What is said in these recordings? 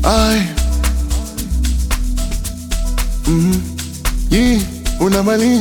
Ay, yeah, una malin.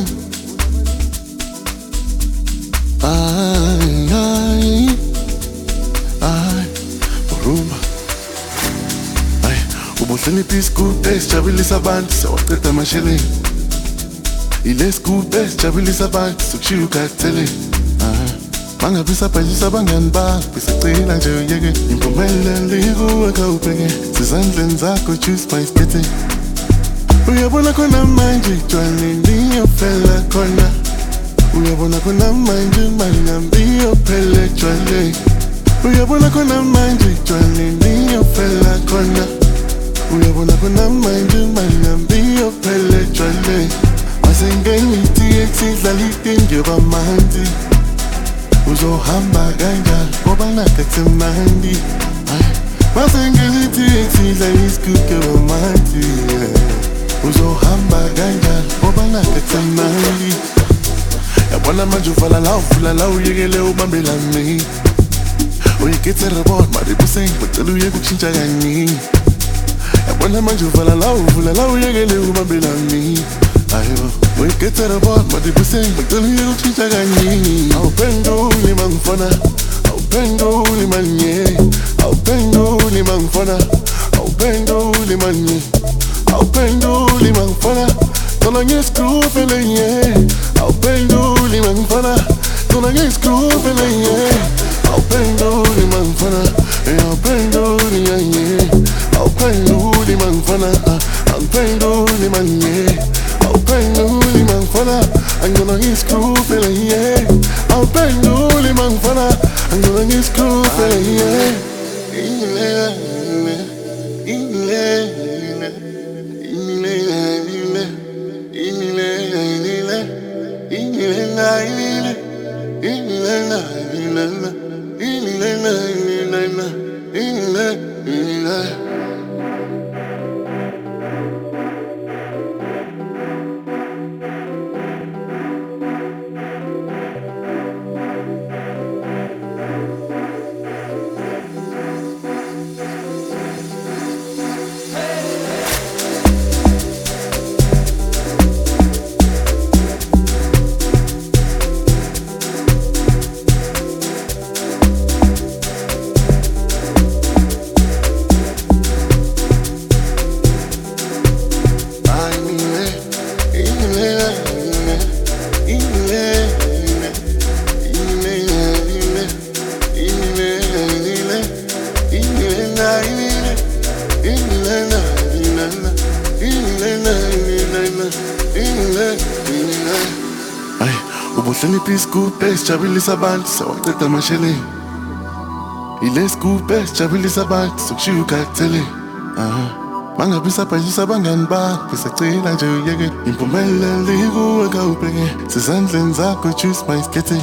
Ay, rumba. Ay, ubuhleni piskupe sijabulisa abantu sewaqeda amasheleni. Ile scoop sijabulisa abantu sokushiya ukhathele. Mangabe usabhalisa abangani bakho besicela nje uyeke impumelelo ikuwe khawubheke sezandleni zakho choose my skete. Uyabona khona manje jwaleni yaphela khona. Uyabona khona manje mangambi yaphela jwale. Uyabona khona manje jwaleni yaphela khona. Uyabona khona manje mangambi yaphela jwale. Masengeni TX idlalite njengoba manje. Uzohamba kanjani ngoba nakusemnandi. Masengeni TX idlalite njengoba manje. Uzohamba kanjani ngoba nakusemnandi. Yabona manje uvala la uyekele ubambelani. Uyikhethe report mari kuseng bacela uyeke ukushintsha kaningi. Yabona manje uvala la uyekele ubambelani. Ayo, uyikhethe report mari kuseng bacela uyeke ukushintsha kaningi. Awuphenduli mangifona, awuphenduli manye. Awuphenduli mangifona, awuphenduli manye. Awuphenduli mangifona, tona ngescrew felenye. Awuphenduli mangifona, tona ngescrew felenye. Awuphenduli mangifona, awuphenduli manye. Awuphenduli mangifona, awuphenduli manye. Awuphenduli mangifona, angona ngescrew felenye. Awuphenduli mangifona, angona ngescrew felenye. Ay, ubuhleni piskupe sijabulisa abantu sewaqeda amasheleni. Ile scoop sijabulisa abantu sokushiya ukhathele. Mangabe usabhalisa abangani bakho besicela nje uyeke impumelelo ikuwe khawubheke sezandleni zakho choose my skete.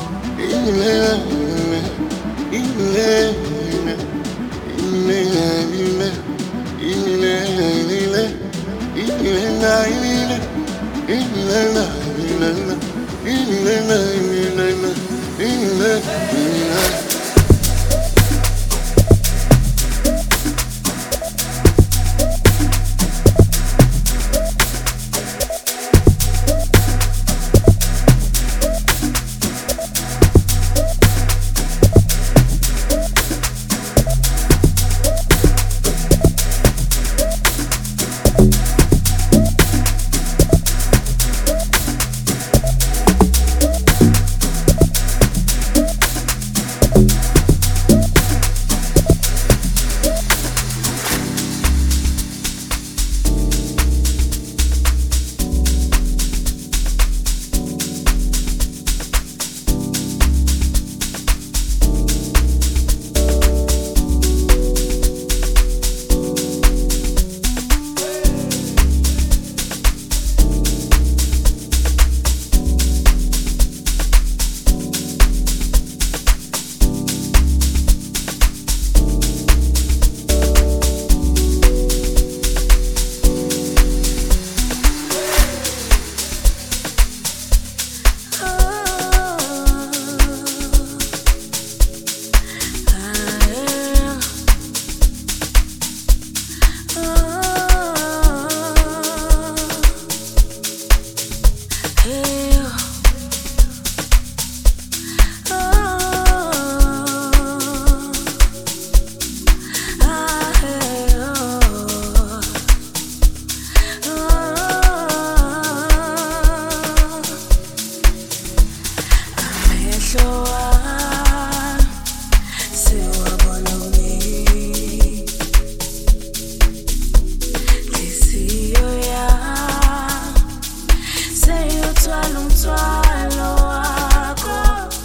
Sewuthwala umthwalo wakho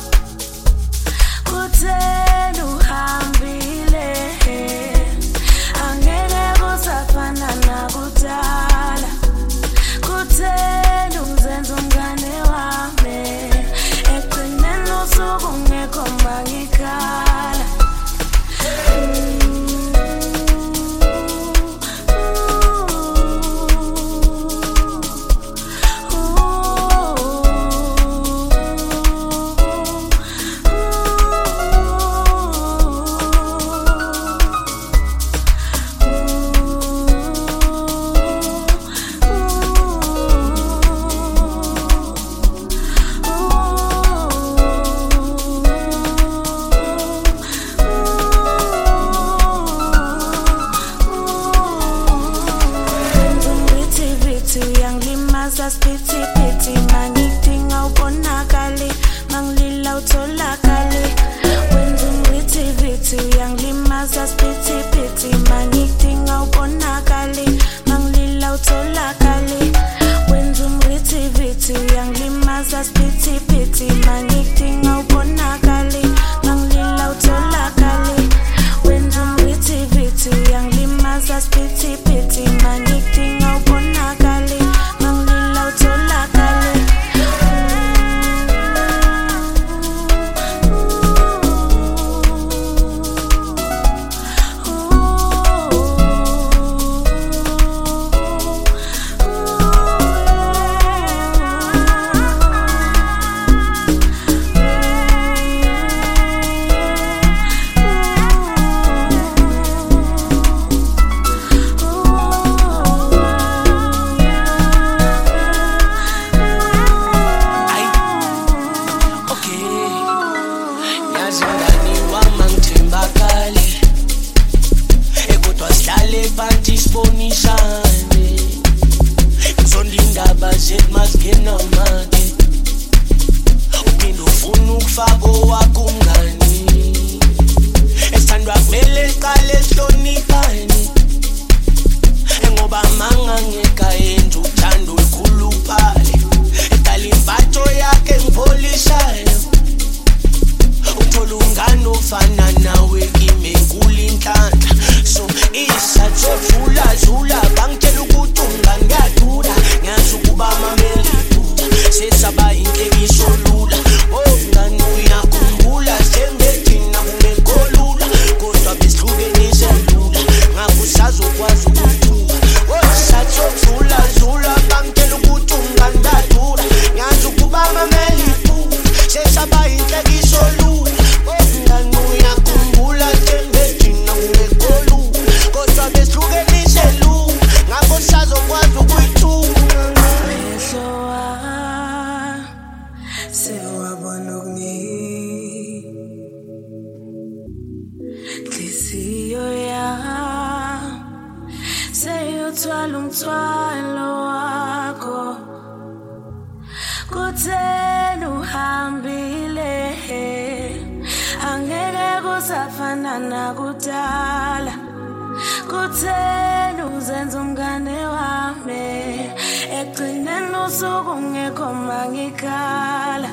kutheni uhambile angeke kusafana nakudala kutheni uzenza umngane wami ekugcineni usuku ungekho mangikhala Pity pity mangidinga ubonakale mangilila utholakale wenza ungithivithi uyangilimaza pity pity mangidinga ubonakale mangilila utholakale wenza ungithivithi uyangilimaza pity pity mangidinga ubonakale mangilila utholakale wenza ungithivithi uyangilimaza pity pity mangidinga ubonakale Sewuthwala umthwalo wakho kutheni uhambile angeke kusafana nakudala kutheni uzenza umngane wami ekugcineni usuku ungekho mangikhala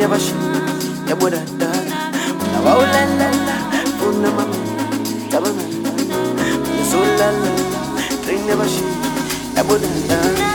never she, ya boda da. Na wa la la la, una mama, taba na. So la la, train never she, ya boda da.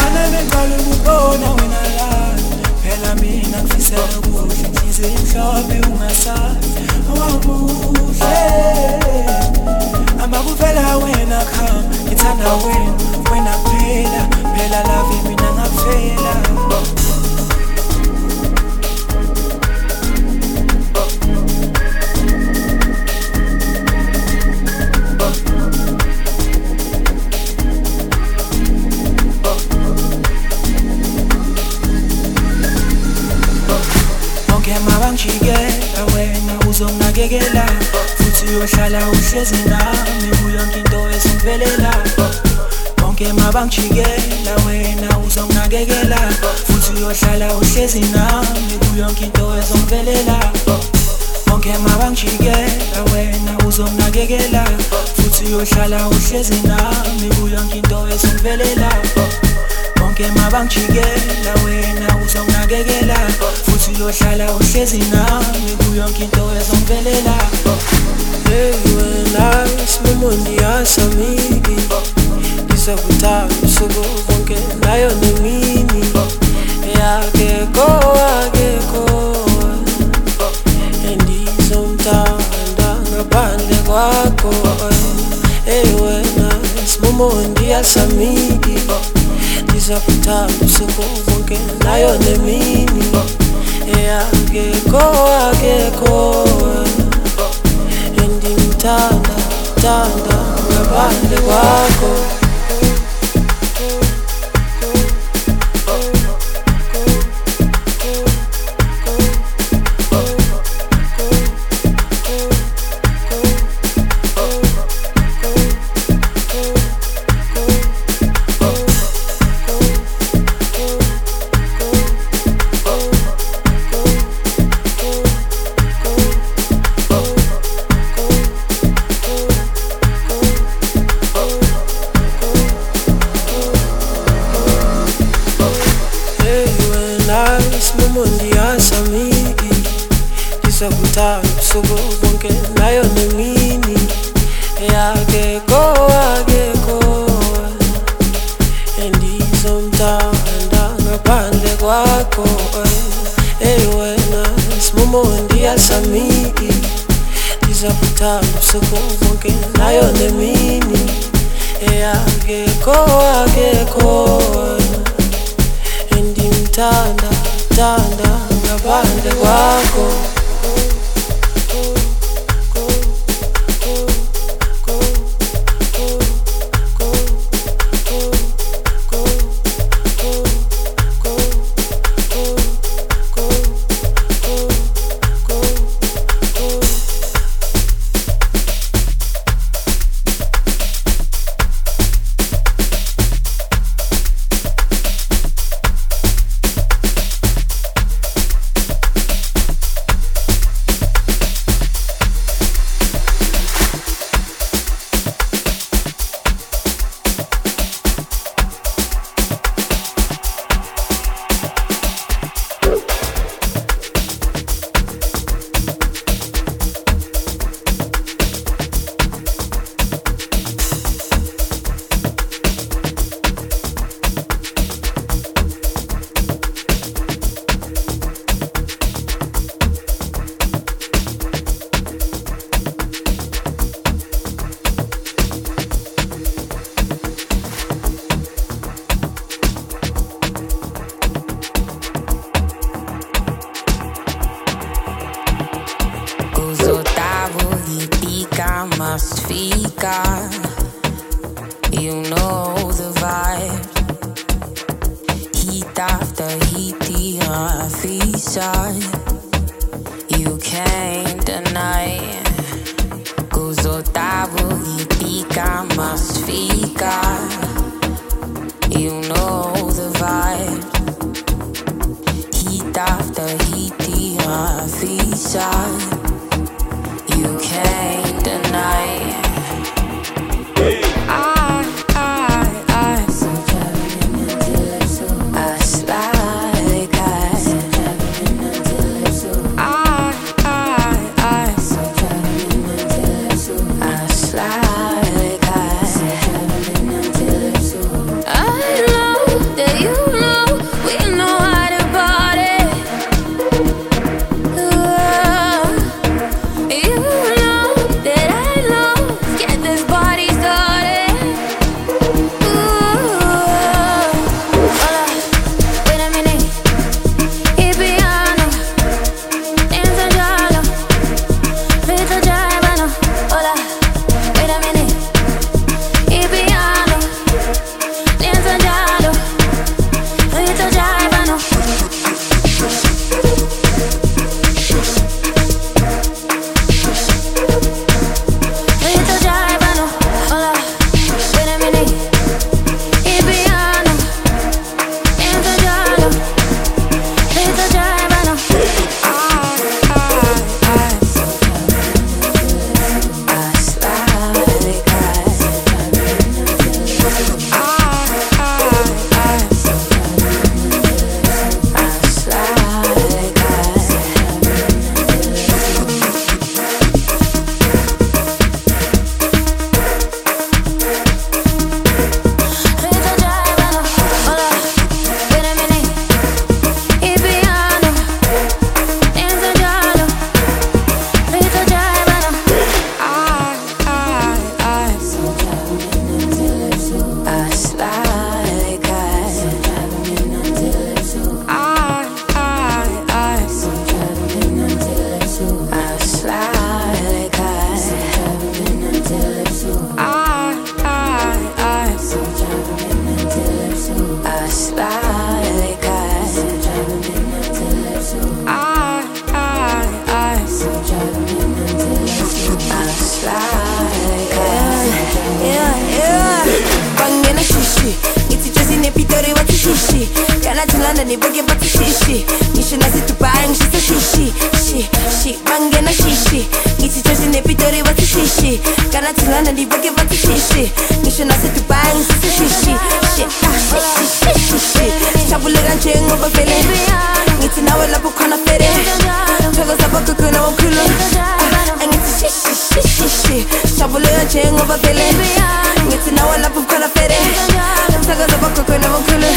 Shop ngithanda wena phela love mina ngafela. Mabangijikela wena uzonginakekela futhi uyohlala uhlezi nami kuyo yonke into ezongivelela. Bonke mabangijikela wena uzonginakekela futhi uyohlala uhlezi nami kuyo yonke into ezongivelela. Bonke mabangijikela wena uzonginakekela futhi uyohlala uhlezi nami kuyo yonke into ezongivelela. Bonke mabangijikela wena uzonginakekela futhi uyohlala uhlezi nami kuyo yonke into ezongivelela. Hey wena isinqumo ndiyasamiki ngisakuthanda usuku bonke nayo nemini yakekho endizomthanda ngaphandle kwakho. Hey wena isinqumo ndiyasamiki ngisakuthanda usuku bonke nayo nemini yakekho endimthanda ngaphandle kwakho. Ngisakuthanda usuku bonke nayo nemini yakekho endizomthanda ngaphandle kwakho. Hey wena isinqumo ndiyasamiki ngisakuthanda usuku bonke nayo nemini yakekho endimthanda ngaphandle kwakho. must ficar. You know the vibe. Heat after heat, the official. You can't deny. Kuzotabo hitika must ficar. You know the vibe. Heat after heat, the official. You can't deny. I slide like ice. I slide like ice. I know that you know we know how to party. I slide like Bangena shishi, iti josi ne pitori wati shishi. Kana tulana ni boge bati shishi. Nisho nasi tupang shisa shishi, shi. Bangena shishi, iti josi ne pitori wati shishi. Kana tulana ni boge bati shishi. Nisho nasi tupang shisa shishi, shi. Chabule ganche ngoba fele. Iti nawe lapu kona fere. Togo sabo kuku na wakulu. Angiti shishi. Chabule ganche ngoba fele. Iti nawe lapu kona fere. Togo sabo kuku na wakulu.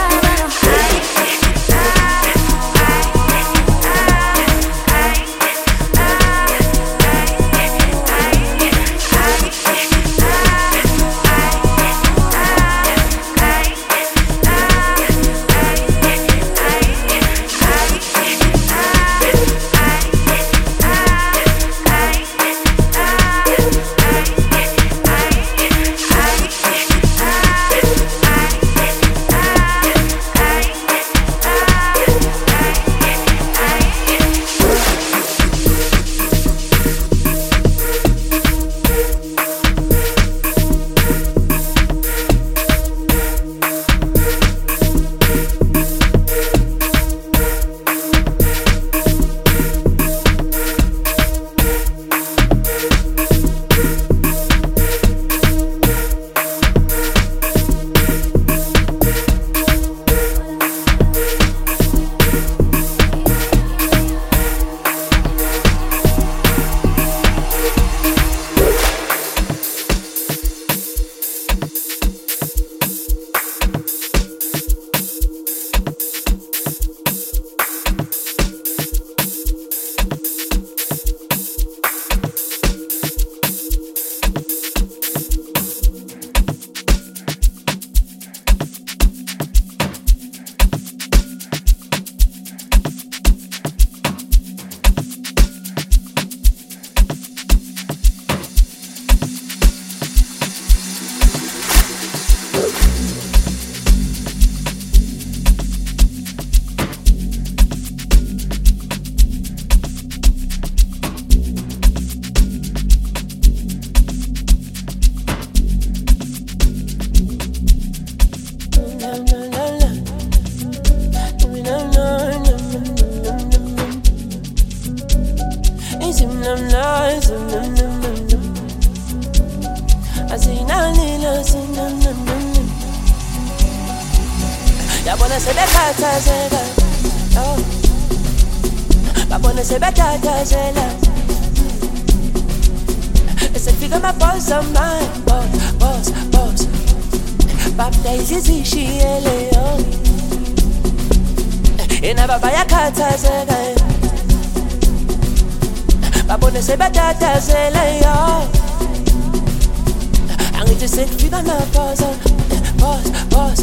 Babona sebekhathazeka, oh. Babona sebekhathazela. Esefika ama-boss amanye, boss. Babudayisa izishiyele, oh. Nabo bayakhathazeka, babona sebekhathazela, oh. Angithi sekufika ama-boss, boss.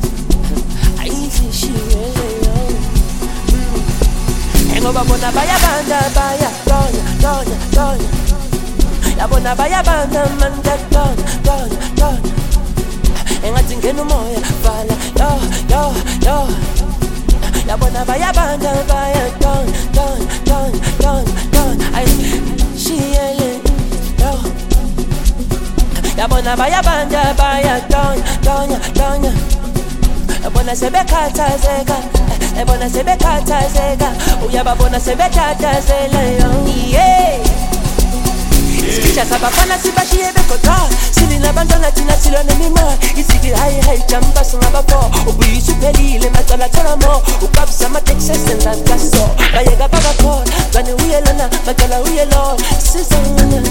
Ngoba bona bayabanda donya. Yabona bayabanda manda donya. Engathi ngena umoya vala yo. Yabona bayabanda donya. Ay shiyele yo. Yabona bayabanda donya. Yabona sebekhathazeka, uyababona sebekhathazela, yeah. Isikisha sabafana sibashiye bekota, sinabantwana thina silwa nemimali, isiki hayi jamba singabapho, ubuyisa uphelile macala tholamo, ukabisa ama-Texas endangaso, bayeka bakakhona, bani uyelana, macala uyelona, sizongana,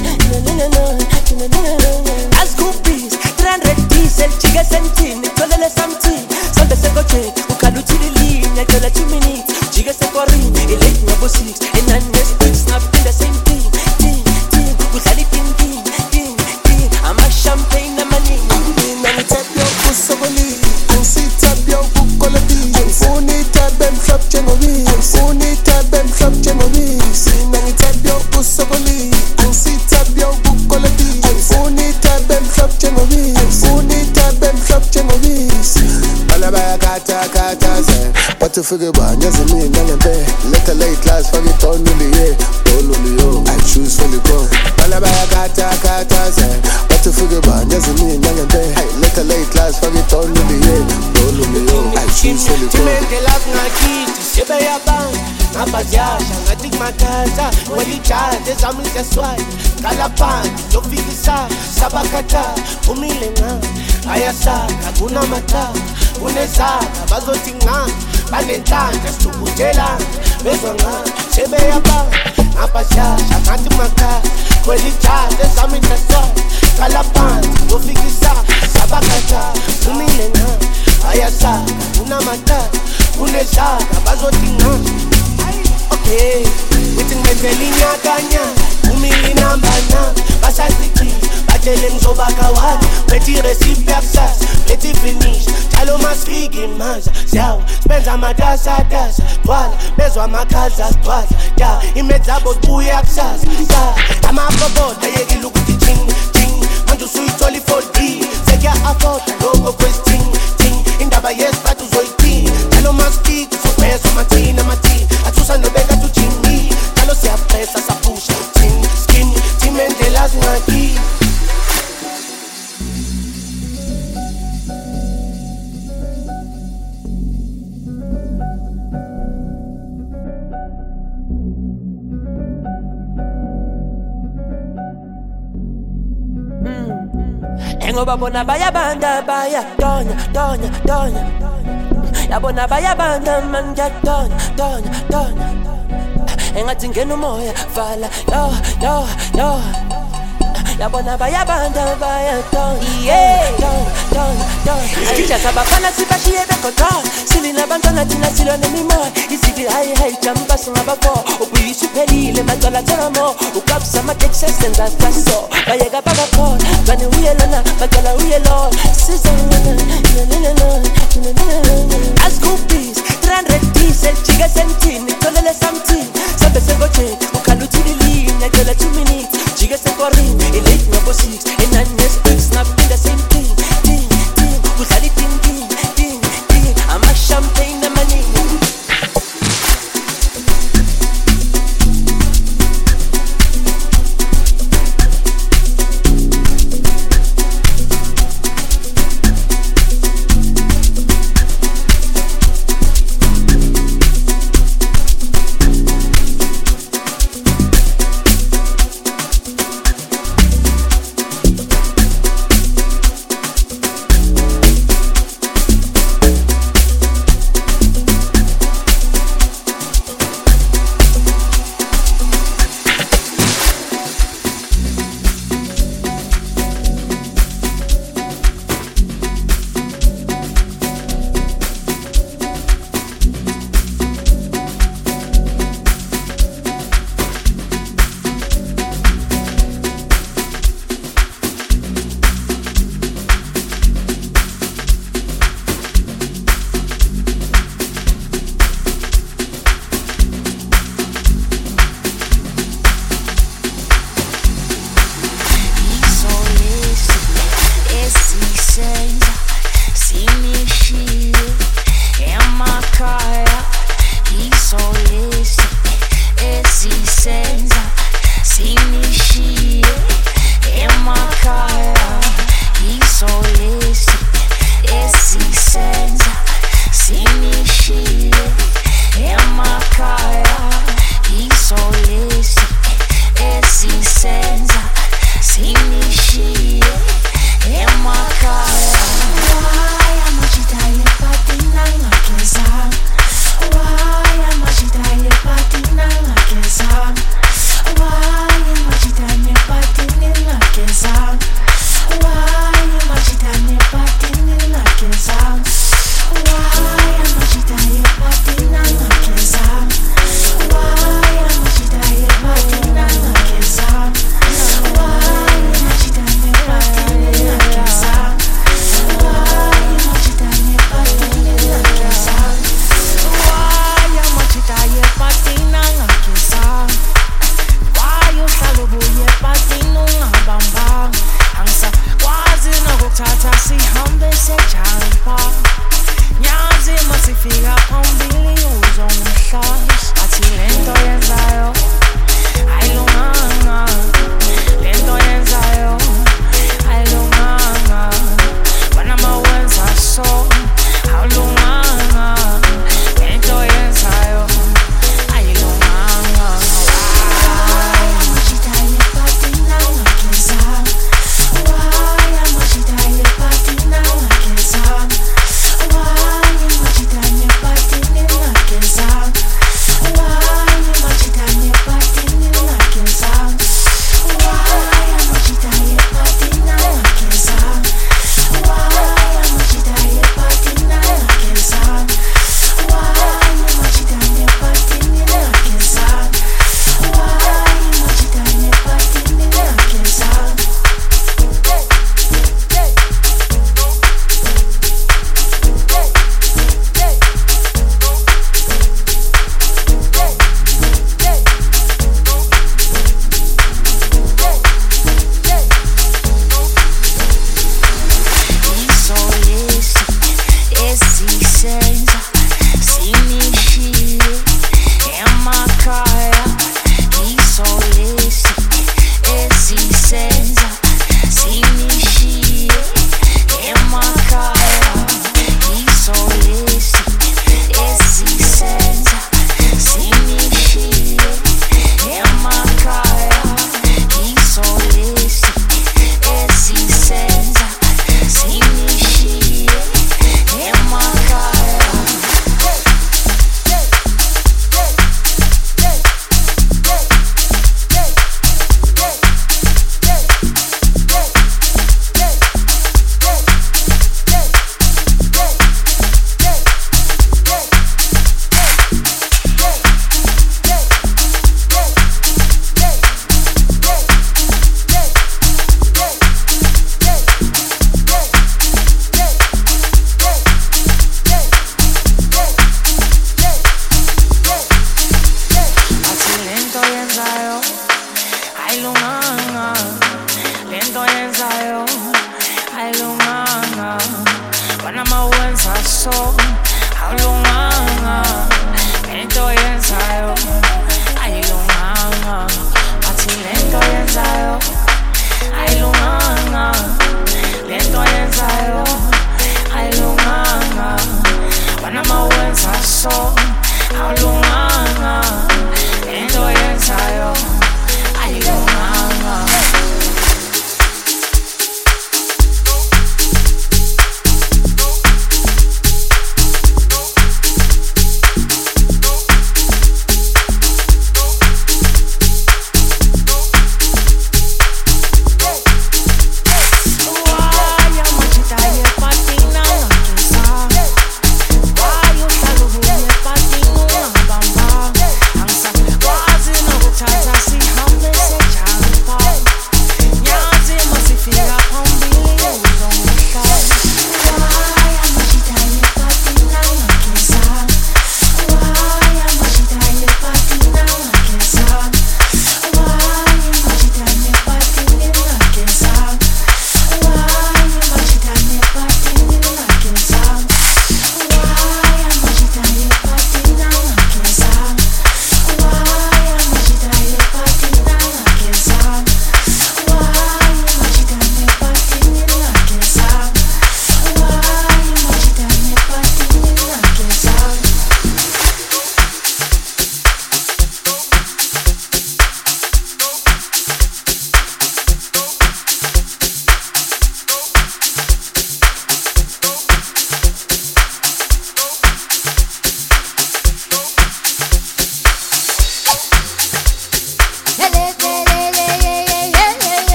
as groupies, 300 diesel, chike sentini, tholele something, sonde sekoche, ukhaluthilili, nyacela 2 minutes, chike sekorini, ilate ngabo 6, enane snap in the same thing, kudlala ting, ama-champagne amaningi, nangithabya ukusokoli, angisithabya ukukoloti, angifuni itabe mhlophe nangithabya ukusokoli, angisithabya ukukoloti, angifuni itabe mhlophe kata say. What to figure about? Just me and young bear. Little late class, fuck it on only yo. I choose for the go. Balabaya kata say. What to figure about? Just me and young bear. Little late class, fuck it on only yo. I choose for the go. Timende love ngakiti sebe yabang ngabaziyasha ngathi kumathatha welijazi ezamile swali kalaphansi lofikisa sabakhatha umile nga ayasaka kunamata kunezaka bazothi nga banenhlanhla sithukuthela bezwa nga sebe yabang ngabaziyasha ngathi kumathatha welijazi ezamile swali kalaphansi lofikisa sabakhatha umile nga ayasaka kunamata kunezaka bazothi nga. Okay, within the linya kanya, umili nambana, basasithi, batele mzobaka wani, beti recipe absas, beti finish, chalo masfigi maza, siyawa, spenza matasa, twala, bezwa makaza, twala, ya, imedzabo buye absas, ya, amaboboda yegi lukuti ching, manju suitoli 4D, sekya afota, logo quest ting, indaba yes batu zoiti, chalo masfigi, so peso matina, atusa nobeka tu chini, chalo se apresa sa pusha, skin, timende las ngaki. Ngoba bona bayabanda baya donya yabona bayabanda man donya engathi ngena umoya vala yo yabona bayabanda baya donya ayijaza bafana sibashiye bekoto silina bantwana thina silwa nemimoya isithi hayi jamba singabafo ubuyisa uphelile macala thelamo ukapsa amateksi senza faso bayeka bakaphola bani uyelana bacala uyelo sizana ascoopis 300 diesel chiga sentini tolele something sabe segoche ukaluthili linya cela 2 minutes chiga sekorini elate ngabo 6 and 9 speaks not in the same thing udlali ting ama champagne amanini. Why you fika phambili uzongihlasa athi lento yenzayo ayilunganga lento yenzayo ayilunganga Panama wenza so awulunganga lento yenzayo ayilunganga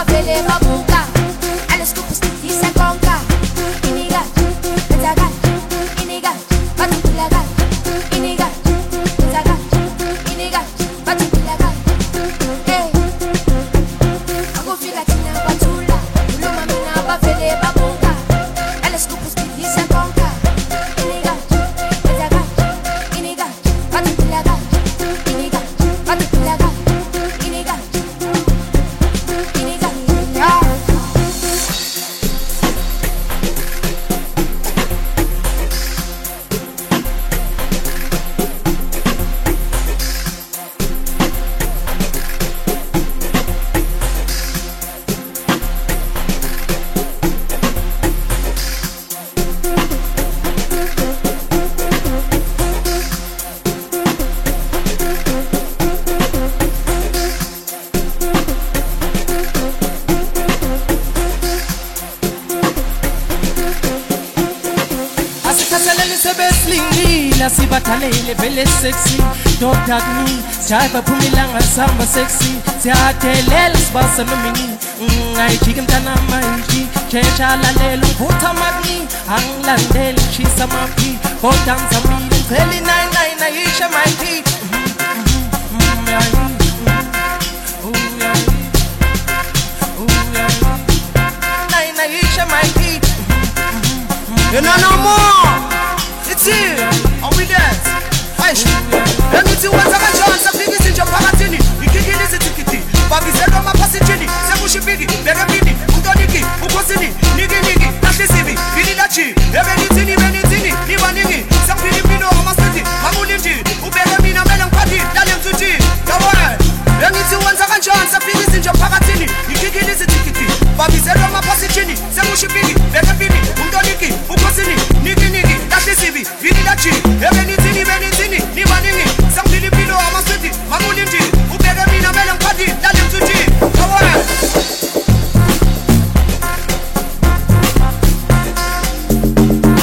bavele babuka alesikupu stitise konka iniga benzaga iniga batulaga iniga benzaga iniga batulaga hey akufika thina bathula uluma mina bavele babuka alesikupu stitise konka iniga benzaga iniga batulaga iniga batulaga iniga iniga yeah. Asikhathalele sebesilingile asibathalele vele sexy Dr. Agni Jive phumilanga samba sexy Siyadelela sibasa nomini Ngayijiki mtana manje Chesha lalela ngivutha magni Angilandele ngishisa maphi Kodwa ngizamile ngicela i-99 ayisha my key You know no more. It's here. Are we dance? Aish. Let me see what's a chance. I'm thinking it's your paratini. You can get this ticket. Babi said on my passagini. Semushi bigi. Begamini. Udoniki. Ukosini. Nigi. Nashizibi. Bini dachi. Ebenitini. Nibanigi. Some Filipino. Amasiti. Mamulindi. Ubegamina. Melampati. Dalian Tuji. Come on. Let me see what's a chance. I'm thinking it's your paratini. You can get this ticket. Babi said on my passagini. Semushi bigi. Begamini. Udoniki. Ukosini. Nigi. Nashizibi. Bini dachi. Ebenitini. Nibanigi. Some Filipino. Amasiti. Mamulindi. Ubegamina. Melampati. Dalian Tuji. Come on.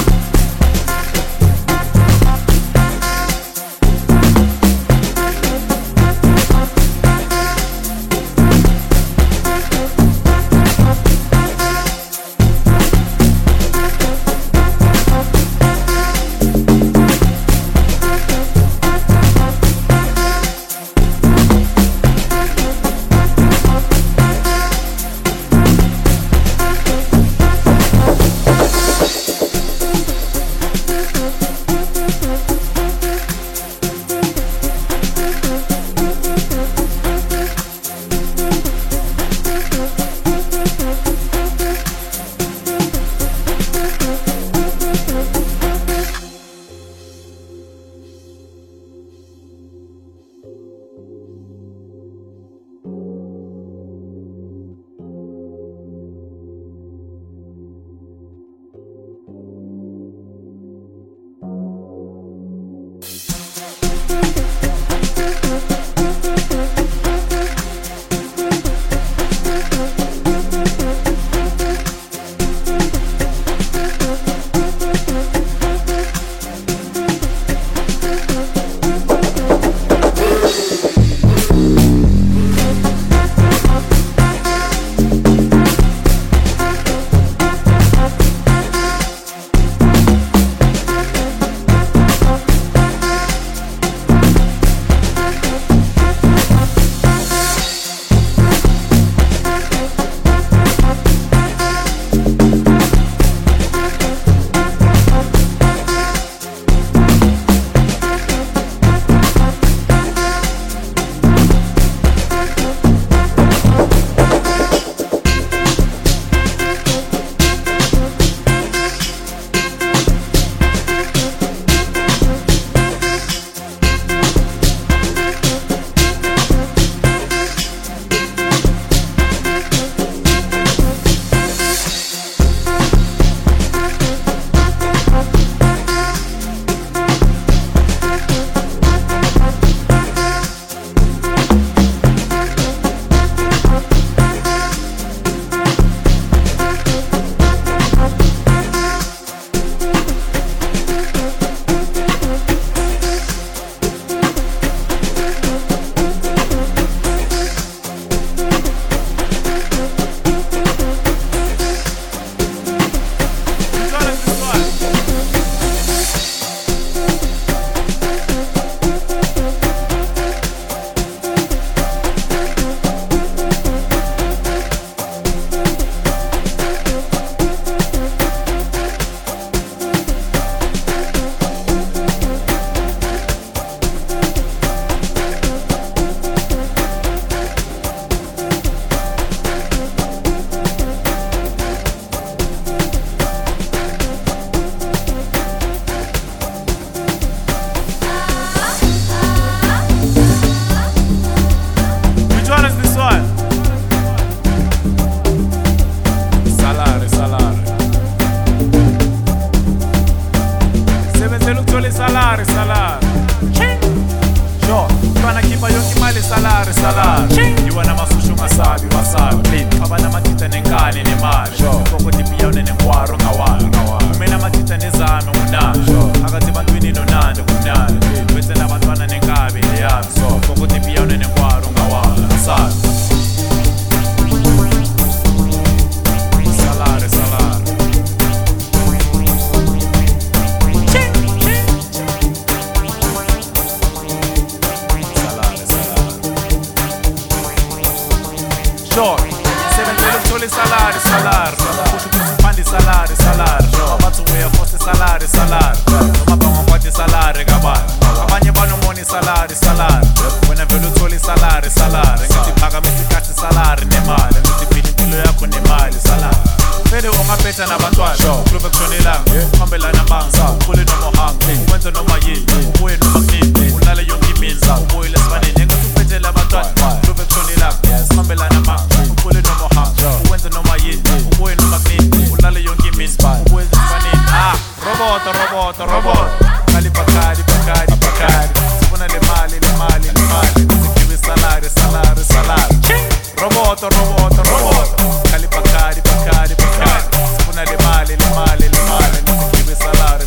Short. Sebenzela ukuthola isalari. Kusho ukuthi uphanda isalari. Noma bathi uyafosa isalari. Noma bangakwadi isalari kabani. Abanye banomona isalari. Wena vele uthola isalari. Ngithi phakamisa ikhathi isalari nemali. Ngithi phila impilo yakho nemali salari. Vele ungaphetha nabantwana uklube kushonelanga uhambelana manga ukhule noma uhanga uwenze noma yini ubuye noma kunini ulale yonke imini ubuyele esifaneni engathi uphethele abantwana uklube kushonelanga uhambelana manga ukhule noma uhanga uwenze noma yini ubuye noma kunini ulale yonke imini ubuye esifaneni roboto bakali sifuna le mali sigiwe salari roboto kali bakali sifuna le mali sigiwe salari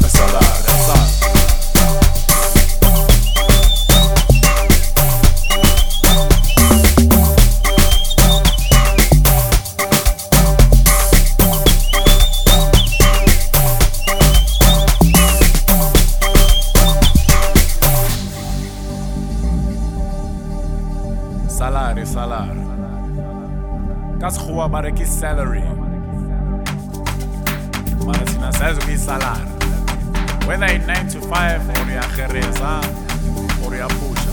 salary kas khua bareki salary mara sina sazo ki salary whether in 9 to 5 or ya khereza or ya pusha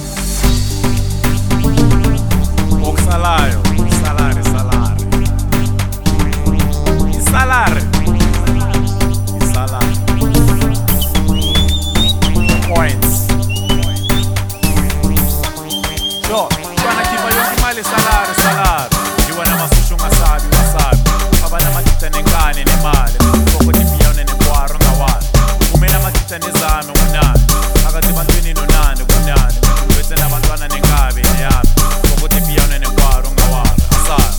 okusalayo salary points sure bana kiba yonke imali salary yiwana masushu ngasabi abana matita nengane nemali koko tipiyone nekwaro ngawala kumena matita nezame unani akati bantwini nonani kunani bese nabantwana nengabe neyami koko tipiyone nekwaro ngawala asala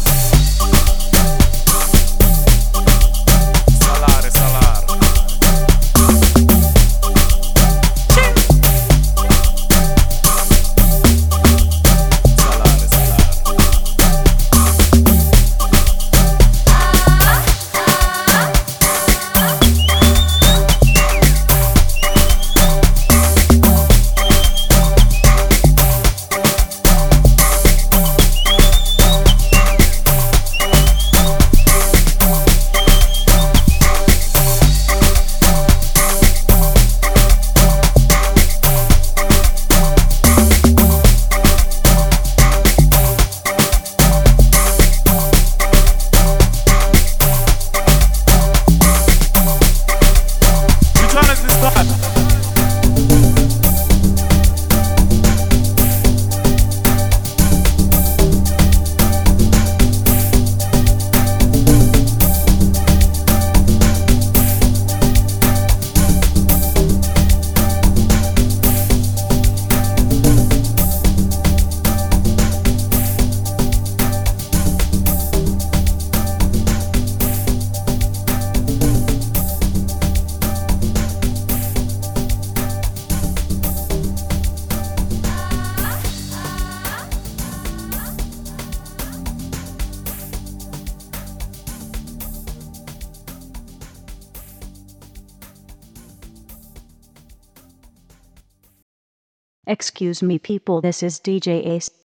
Excuse me people, this is DJ Ace.